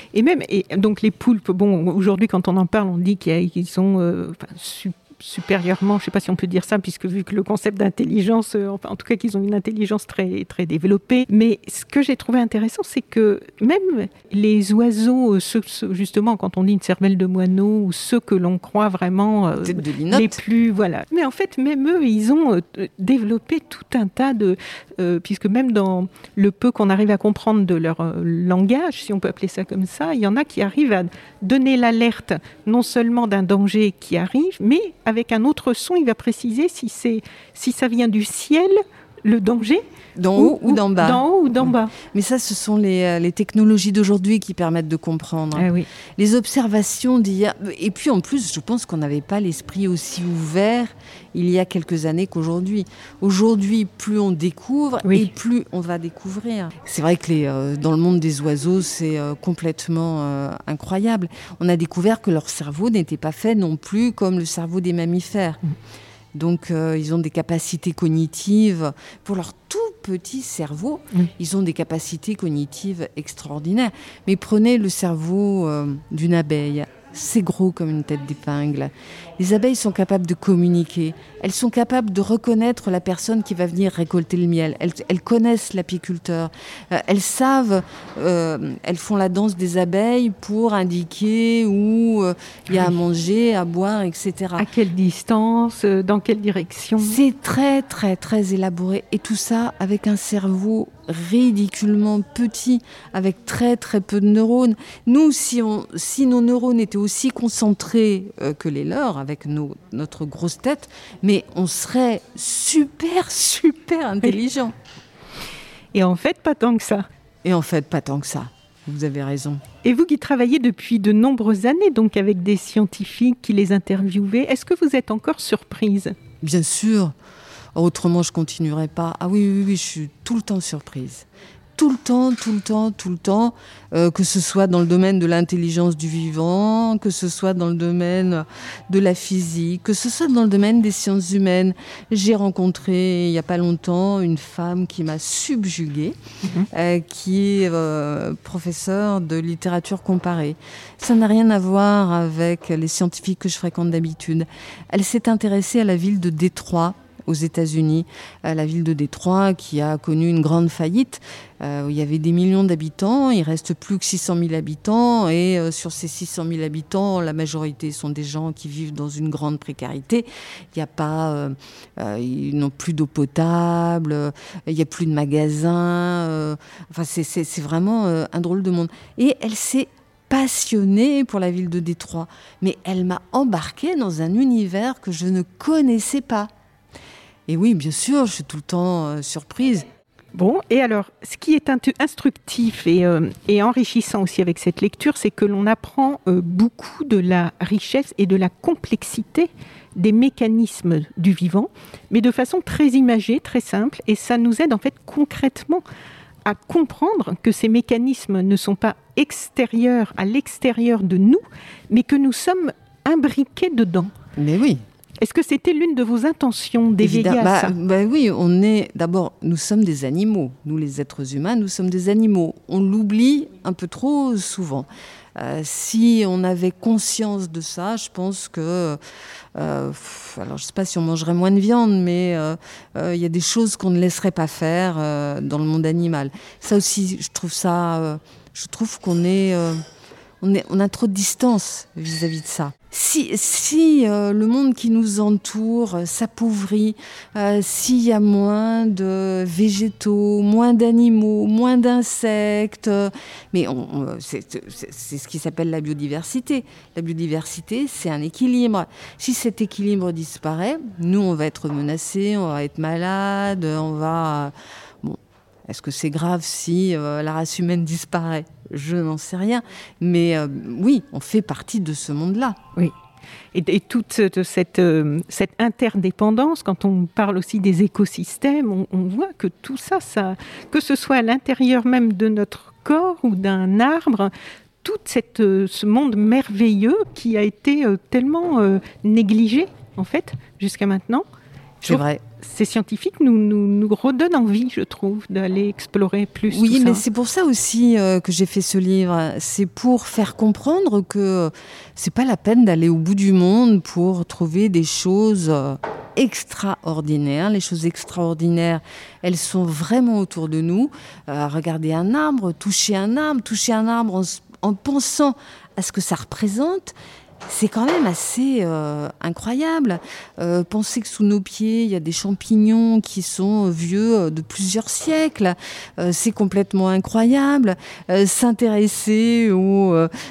Et donc les poulpes, aujourd'hui quand on en parle, on dit qu'ils sont supérieurement, je ne sais pas si on peut dire ça, puisque vu que le concept d'intelligence, en tout cas qu'ils ont une intelligence très, très développée. Mais ce que j'ai trouvé intéressant, c'est que même les oiseaux, ceux, justement, quand on dit une cervelle de moineau, ou ceux que l'on croit vraiment les plus... Voilà. Mais en fait, même eux, ils ont développé tout un tas de... puisque même dans le peu qu'on arrive à comprendre de leur langage, si on peut appeler ça comme ça, il y en a qui arrivent à donner l'alerte non seulement d'un danger qui arrive, mais avec un autre son, il va préciser si ça vient du ciel, le danger, d'en haut ou d'en bas. D'en haut ou d'en bas. Mais ça, ce sont les technologies d'aujourd'hui qui permettent de comprendre. Ah oui. Les observations d'hier. Et puis en plus, je pense qu'on n'avait pas l'esprit aussi ouvert il y a quelques années qu'aujourd'hui. Aujourd'hui, plus on découvre et plus on va découvrir. C'est vrai que dans le monde des oiseaux, c'est complètement incroyable. On a découvert que leur cerveau n'était pas fait non plus comme le cerveau des mammifères. Donc, ils ont des capacités cognitives. Pour leur tout petit cerveau, ils ont des capacités cognitives extraordinaires. Mais prenez le cerveau d'une abeille. C'est gros comme une tête d'épingle. Les abeilles sont capables de communiquer. Elles sont capables de reconnaître la personne qui va venir récolter le miel. Elles connaissent l'apiculteur. Elles savent, elles font la danse des abeilles pour indiquer où il y a à manger, à boire, etc. À quelle distance, dans quelle direction ? C'est très, très, très élaboré. Et tout ça avec un cerveau ridiculement petit, avec très, très peu de neurones. Nous, si nos neurones étaient aussi concentrés que les leurs, avec notre grosse tête, mais on serait super, super intelligent. Et en fait, pas tant que ça. Vous avez raison. Et vous qui travaillez depuis de nombreuses années, donc avec des scientifiques qui les interviewaient, est-ce que vous êtes encore surprise ? Bien sûr. Autrement, je ne continuerai pas. Ah oui, je suis tout le temps surprise. Tout le temps, que ce soit dans le domaine de l'intelligence du vivant, que ce soit dans le domaine de la physique, que ce soit dans le domaine des sciences humaines. J'ai rencontré il n'y a pas longtemps une femme qui m'a subjuguée, qui est professeure de littérature comparée. Ça n'a rien à voir avec les scientifiques que je fréquente d'habitude. Elle s'est intéressée à la ville de Détroit, aux États-Unis, la ville de Détroit qui a connu une grande faillite, où il y avait des millions d'habitants, il ne reste plus que 600 000 habitants, et sur ces 600 000 habitants, la majorité sont des gens qui vivent dans une grande précarité. Il n'y a pas, ils n'ont plus d'eau potable, il n'y a plus de magasins, c'est vraiment un drôle de monde. Et elle s'est passionnée pour la ville de Détroit, mais elle m'a embarquée dans un univers que je ne connaissais pas. Et oui, bien sûr, je suis tout le temps surprise. Bon, et alors, ce qui est instructif et enrichissant aussi avec cette lecture, c'est que l'on apprend beaucoup de la richesse et de la complexité des mécanismes du vivant, mais de façon très imagée, très simple, et ça nous aide en fait concrètement à comprendre que ces mécanismes ne sont pas extérieurs à l'extérieur de nous, mais que nous sommes imbriqués dedans. Mais oui. Est-ce que c'était l'une de vos intentions d'éveiller à ça ? Oui, nous sommes des animaux. Nous, les êtres humains, nous sommes des animaux. On l'oublie un peu trop souvent. Si on avait conscience de ça, je pense que... alors, je ne sais pas si on mangerait moins de viande, mais il y a des choses qu'on ne laisserait pas faire dans le monde animal. Ça aussi, je trouve qu'on est... On a trop de distance vis-à-vis de ça. Si le monde qui nous entoure s'appauvrit, s'il y a moins de végétaux, moins d'animaux, moins d'insectes, mais c'est ce qui s'appelle la biodiversité. La biodiversité, c'est un équilibre. Si cet équilibre disparaît, nous, on va être menacés, on va être malades, est-ce que c'est grave si la race humaine disparaît ? Je n'en sais rien. Mais oui, on fait partie de ce monde-là. Oui. Et toute cette interdépendance, quand on parle aussi des écosystèmes, on voit que tout ça, que ce soit à l'intérieur même de notre corps ou d'un arbre, tout ce monde merveilleux qui a été tellement négligé, en fait, jusqu'à maintenant. C'est vrai. Ces scientifiques nous redonnent envie, je trouve, d'aller explorer plus. Oui, tout ça. Mais c'est pour ça aussi que j'ai fait ce livre. C'est pour faire comprendre que c'est pas la peine d'aller au bout du monde pour trouver des choses extraordinaires. Les choses extraordinaires, elles sont vraiment autour de nous. Regarder un arbre, toucher un arbre en pensant à ce que ça représente. C'est quand même assez incroyable. Penser que sous nos pieds, il y a des champignons qui sont vieux de plusieurs siècles, c'est complètement incroyable. S'intéresser aux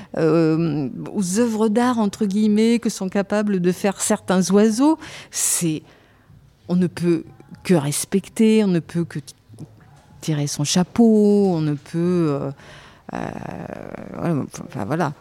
œuvres d'art, entre guillemets, que sont capables de faire certains oiseaux, on ne peut que respecter, on ne peut que tirer son chapeau, on ne peut... voilà.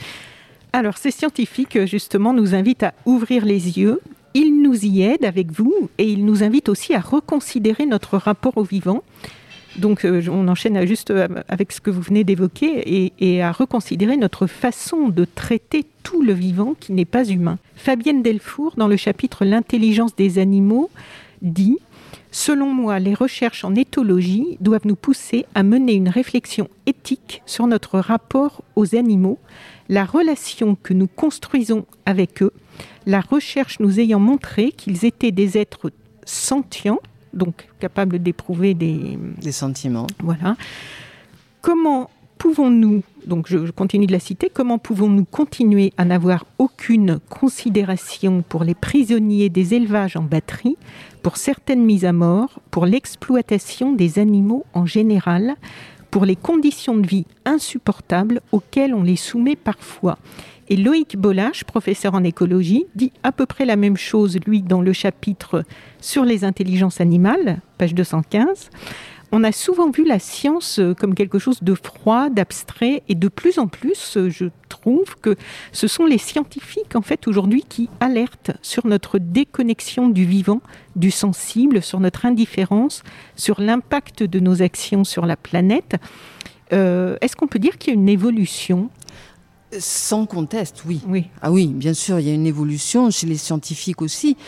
Alors, ces scientifiques, justement, nous invitent à ouvrir les yeux. Ils nous y aident avec vous et ils nous invitent aussi à reconsidérer notre rapport au vivant. Donc, on enchaîne juste avec ce que vous venez d'évoquer et à reconsidérer notre façon de traiter tout le vivant qui n'est pas humain. Fabienne Delfour, dans le chapitre « L'intelligence des animaux », dit « Selon moi, les recherches en éthologie doivent nous pousser à mener une réflexion éthique sur notre rapport aux animaux, la relation que nous construisons avec eux, la recherche nous ayant montré qu'ils étaient des êtres sentients, donc capables d'éprouver des sentiments. Voilà. Comment pouvons-nous, donc je continue de la citer, comment pouvons-nous continuer à n'avoir aucune considération pour les prisonniers des élevages en batterie, pour certaines mises à mort, pour l'exploitation des animaux en général, pour les conditions de vie insupportables auxquelles on les soumet parfois. Et Loïc Bolache, professeur en écologie, dit à peu près la même chose, lui, dans le chapitre sur les intelligences animales, page 215. On a souvent vu la science comme quelque chose de froid, d'abstrait, et de plus en plus, je trouve que ce sont les scientifiques, en fait, aujourd'hui, qui alertent sur notre déconnexion du vivant, du sensible, sur notre indifférence, sur l'impact de nos actions sur la planète. Est-ce qu'on peut dire qu'il y a une évolution ? Sans conteste, oui. Oui. Ah oui, bien sûr, il y a une évolution chez les scientifiques aussi.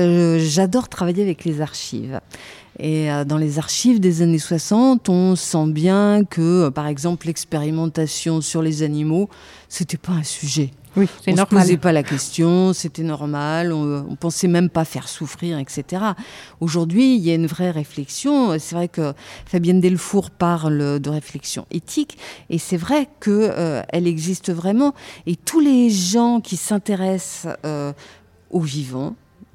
J'adore travailler avec les archives. Et dans les archives des années 60, on sent bien que, par exemple, l'expérimentation sur les animaux, c'était pas un sujet. Oui, c'est normal. On ne se posait pas la question, c'était normal, on pensait même pas faire souffrir, etc. Aujourd'hui, il y a une vraie réflexion. C'est vrai que Fabienne Delfour parle de réflexion éthique, et c'est vrai qu'elle existe vraiment. Et tous les gens qui s'intéressent au vivant,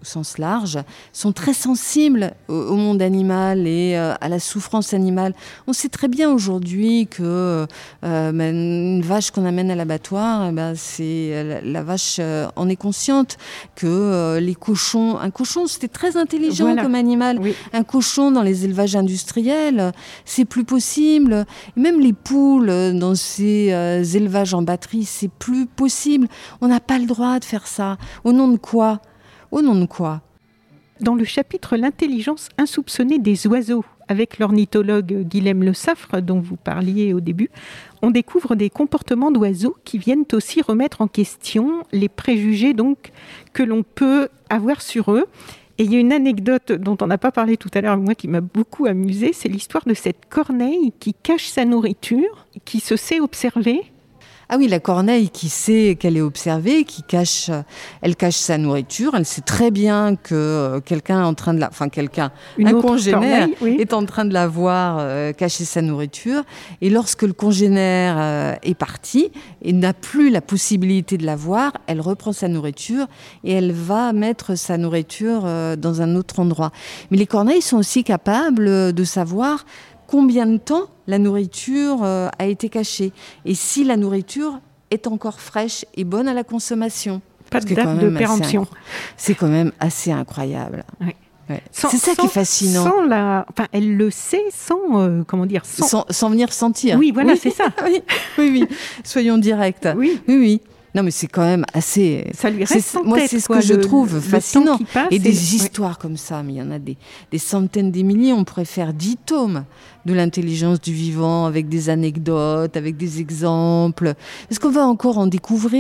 au sens large, sont très sensibles au monde animal et à la souffrance animale. On sait très bien aujourd'hui que une vache qu'on amène à l'abattoir, la vache en est consciente, que les cochons... Un cochon, c'était très intelligent comme animal. Oui. Un cochon dans les élevages industriels, c'est plus possible. Et même les poules dans ces élevages en batterie, c'est plus possible. On n'a pas le droit de faire ça. Au nom de quoi ? Au nom de quoi ? Dans le chapitre « L'intelligence insoupçonnée des oiseaux », avec l'ornithologue Guilhem Le Saffre, dont vous parliez au début, on découvre des comportements d'oiseaux qui viennent aussi remettre en question les préjugés donc, que l'on peut avoir sur eux. Et il y a une anecdote dont on n'a pas parlé tout à l'heure, moi, qui m'a beaucoup amusée, c'est l'histoire de cette corneille qui cache sa nourriture, qui se sait observer. Ah oui, la corneille qui sait qu'elle est observée, elle cache sa nourriture, elle sait très bien que quelqu'un est en train de un congénère est en train de la voir cacher sa nourriture. Et lorsque le congénère est parti et n'a plus la possibilité de la voir, elle reprend sa nourriture et elle va mettre sa nourriture dans un autre endroit. Mais les corneilles sont aussi capables de savoir combien de temps la nourriture a été cachée et si la nourriture est encore fraîche et bonne à la consommation. Pas de date de péremption. C'est quand même assez incroyable. Oui. Ouais. C'est ça qui est fascinant. Elle le sait sans venir sentir. Oui, voilà, c'est ça. oui. Soyons directs. Oui. Non, mais c'est quand même assez... Ça lui reste en tête. Moi, c'est ce que je trouve fascinant. Et des histoires comme ça, mais il y en a des centaines, des milliers. On pourrait faire 10 tomes de l'intelligence du vivant, avec des anecdotes, avec des exemples. Est-ce qu'on va encore en découvrir ?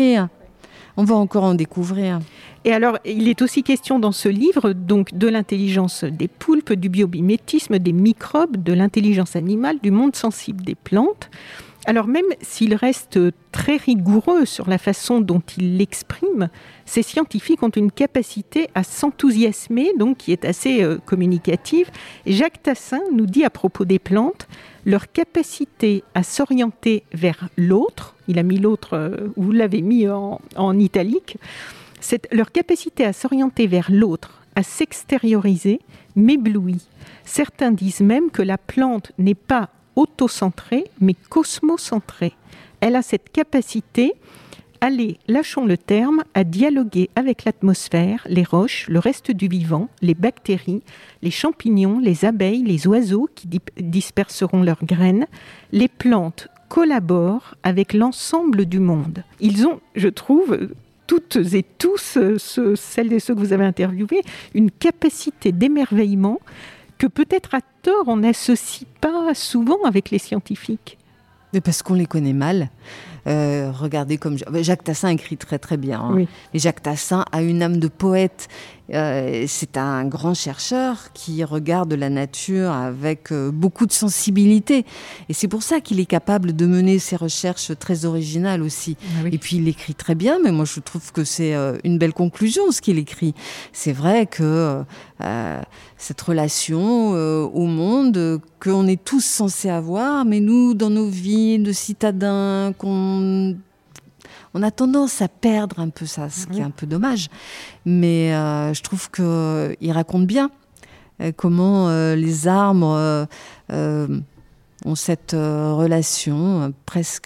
Et alors, il est aussi question dans ce livre donc, de l'intelligence des poulpes, du biomimétisme, des microbes, de l'intelligence animale, du monde sensible des plantes. Alors même s'il reste très rigoureux sur la façon dont il l'exprime, ces scientifiques ont une capacité à s'enthousiasmer, donc qui est assez communicative. Et Jacques Tassin nous dit à propos des plantes, leur capacité à s'orienter vers l'autre, il a mis l'autre, vous l'avez mis en italique, leur capacité à s'orienter vers l'autre, à s'extérioriser, m'éblouit. Certains disent même que la plante n'est pas autocentrée, mais cosmocentrée. Elle a cette capacité, allez, lâchons le terme, à dialoguer avec l'atmosphère, les roches, le reste du vivant, les bactéries, les champignons, les abeilles, les oiseaux qui disperseront leurs graines. Les plantes collaborent avec l'ensemble du monde. Ils ont, je trouve, toutes et tous, celles et ceux que vous avez interviewés, une capacité d'émerveillement que peut-être à tort, on n'associe pas souvent avec les scientifiques. Mais parce qu'on les connaît mal. Regardez comme Jacques Tassin écrit très très bien. Hein. Oui. Et Jacques Tassin a une âme de poète. C'est un grand chercheur qui regarde la nature avec beaucoup de sensibilité. Et c'est pour ça qu'il est capable de mener ses recherches très originales aussi. Ah oui. Et puis il écrit très bien, mais moi je trouve que c'est une belle conclusion ce qu'il écrit. C'est vrai que cette relation au monde qu'on est tous censés avoir, mais nous, dans nos vies de citadins, on a tendance à perdre un peu ça, ce qui est un peu dommage. Mais je trouve qu'il raconte bien comment les arbres ont cette relation presque...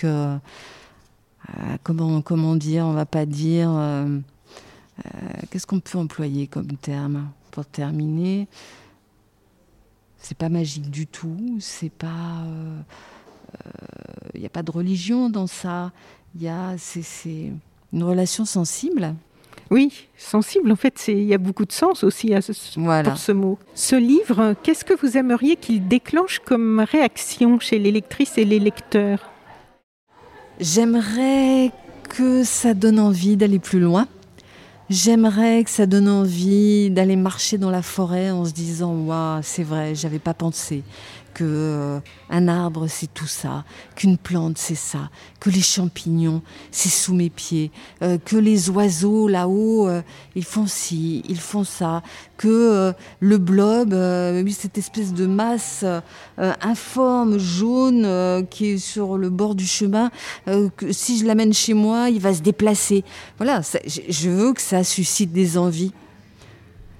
comment dire, on ne va pas dire... qu'est-ce qu'on peut employer comme terme pour terminer ? C'est pas magique du tout, c'est pas... Il n'y a pas de religion dans ça. C'est une relation sensible. Oui, sensible. En fait, il y a beaucoup de sens aussi pour ce mot. Ce livre, qu'est-ce que vous aimeriez qu'il déclenche comme réaction chez les lectrices et les lecteurs ? J'aimerais que ça donne envie d'aller plus loin. J'aimerais que ça donne envie d'aller marcher dans la forêt en se disant « Waouh, c'est vrai, j'avais pas pensé qu'un arbre c'est tout ça, qu'une plante c'est ça, que les champignons c'est sous mes pieds, que les oiseaux là-haut ils font ci, ils font ça, que le blob, cette espèce de masse informe, jaune qui est sur le bord du chemin, que si je l'amène chez moi, il va se déplacer. » Voilà, je veux que ça suscite des envies.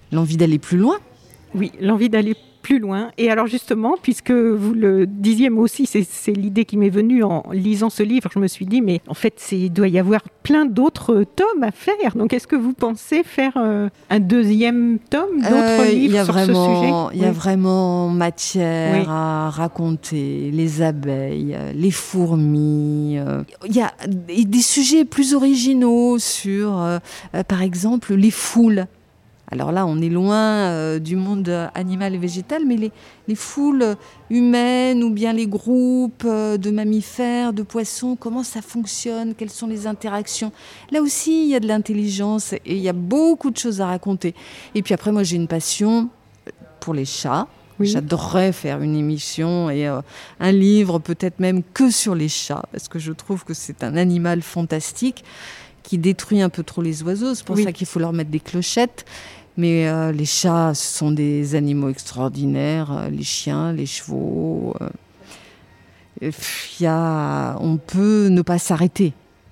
l'envie d'aller plus loin. Oui, l'envie d'aller plus loin. Et alors justement, puisque vous le disiez, moi aussi, c'est l'idée qui m'est venue en lisant ce livre. Je me suis dit, mais en fait, il doit y avoir plein d'autres tomes à faire. Donc, est-ce que vous pensez faire un deuxième tome, d'autres livres sur ce sujet? Il y a vraiment matière à raconter. Les abeilles, les fourmis. Il y a des sujets plus originaux sur, par exemple, les foules. Alors là, on est loin du monde animal et végétal, mais les foules humaines ou bien les groupes de mammifères, de poissons, comment ça fonctionne, quelles sont les interactions. Là aussi, il y a de l'intelligence et il y a beaucoup de choses à raconter. Et puis après, moi, j'ai une passion pour les chats. Oui. J'adorerais faire une émission et un livre, peut-être même que sur les chats, parce que je trouve que c'est un animal fantastique qui détruit un peu trop les oiseaux. C'est pour ça qu'il faut leur mettre des clochettes. Mais les chats, ce sont des animaux extraordinaires. Les chiens, les chevaux. On peut ne pas s'arrêter.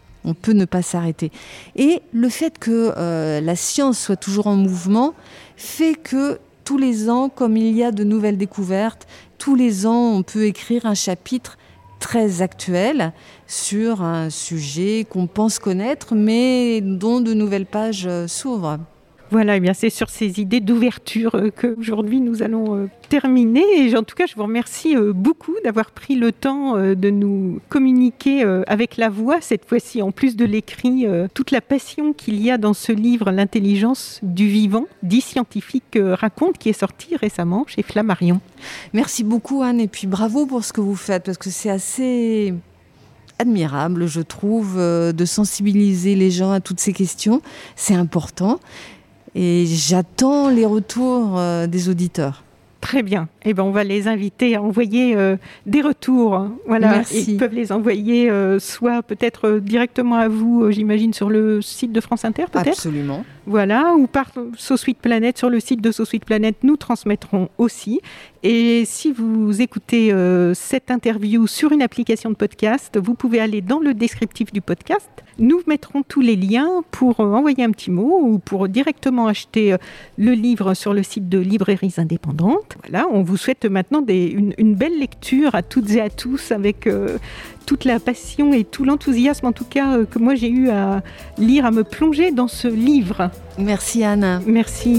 Et le fait que la science soit toujours en mouvement fait que tous les ans, comme il y a de nouvelles découvertes, tous les ans, on peut écrire un chapitre très actuel sur un sujet qu'on pense connaître, mais dont de nouvelles pages s'ouvrent. Voilà, et bien c'est sur ces idées d'ouverture qu'aujourd'hui nous allons terminer. Et en tout cas, je vous remercie beaucoup d'avoir pris le temps de nous communiquer avec la voix, cette fois-ci, en plus de l'écrit, toute la passion qu'il y a dans ce livre, L'intelligence du vivant, 10 scientifiques racontent, qui est sorti récemment chez Flammarion. Merci beaucoup, Anne, et puis bravo pour ce que vous faites, parce que c'est assez admirable, je trouve, de sensibiliser les gens à toutes ces questions. C'est important. Et j'attends les retours des auditeurs. Très bien. Eh ben, on va les inviter à envoyer des retours. Voilà. Merci. Ils peuvent les envoyer soit peut-être directement à vous, j'imagine, sur le site de France Inter, peut-être. Absolument. Voilà, ou par SoSuite Planète, sur le site de SoSuite Planète, nous transmettrons aussi. Et si vous écoutez cette interview sur une application de podcast, vous pouvez aller dans le descriptif du podcast. Nous mettrons tous les liens pour envoyer un petit mot ou pour directement acheter le livre sur le site de Librairies Indépendantes. Voilà, on vous souhaite maintenant une belle lecture à toutes et à tous avec toute la passion et tout l'enthousiasme, en tout cas, que moi j'ai eu à lire, à me plonger dans ce livre. Merci Anne. Merci.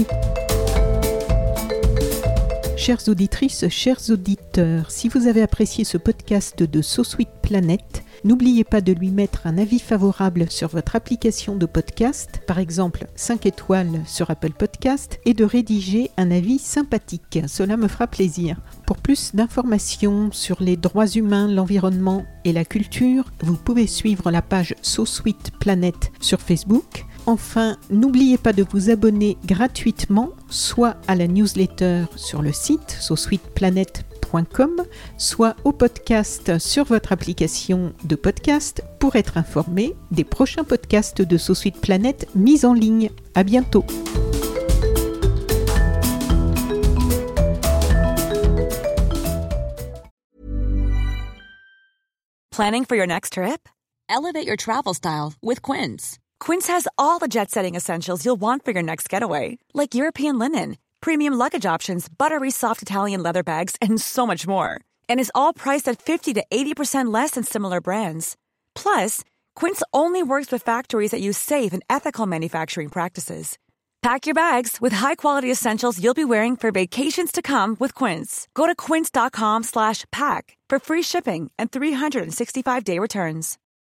Chères auditrices, chers auditeurs, si vous avez apprécié ce podcast de SoSuite Planète, n'oubliez pas de lui mettre un avis favorable sur votre application de podcast, par exemple 5 étoiles sur Apple Podcast, et de rédiger un avis sympathique. Cela me fera plaisir. Pour plus d'informations sur les droits humains, l'environnement et la culture, vous pouvez suivre la page SoSuite Planète sur Facebook. Enfin, n'oubliez pas de vous abonner gratuitement, soit à la newsletter sur le site sosuiteplanète.com, soit au podcast sur votre application de podcast pour être informé des prochains podcasts de SoSuite Planète mis en ligne. À bientôt. Planning for your next trip? Elevate your travel style with Quince. Quince has all the jet-setting essentials you'll want for your next getaway, like European linen, premium luggage options, buttery soft Italian leather bags, and so much more. And is all priced at 50 to 80% less than similar brands. Plus, Quince only works with factories that use safe and ethical manufacturing practices. Pack your bags with high-quality essentials you'll be wearing for vacations to come with Quince. Go to quince.com/pack for free shipping and 365-day returns.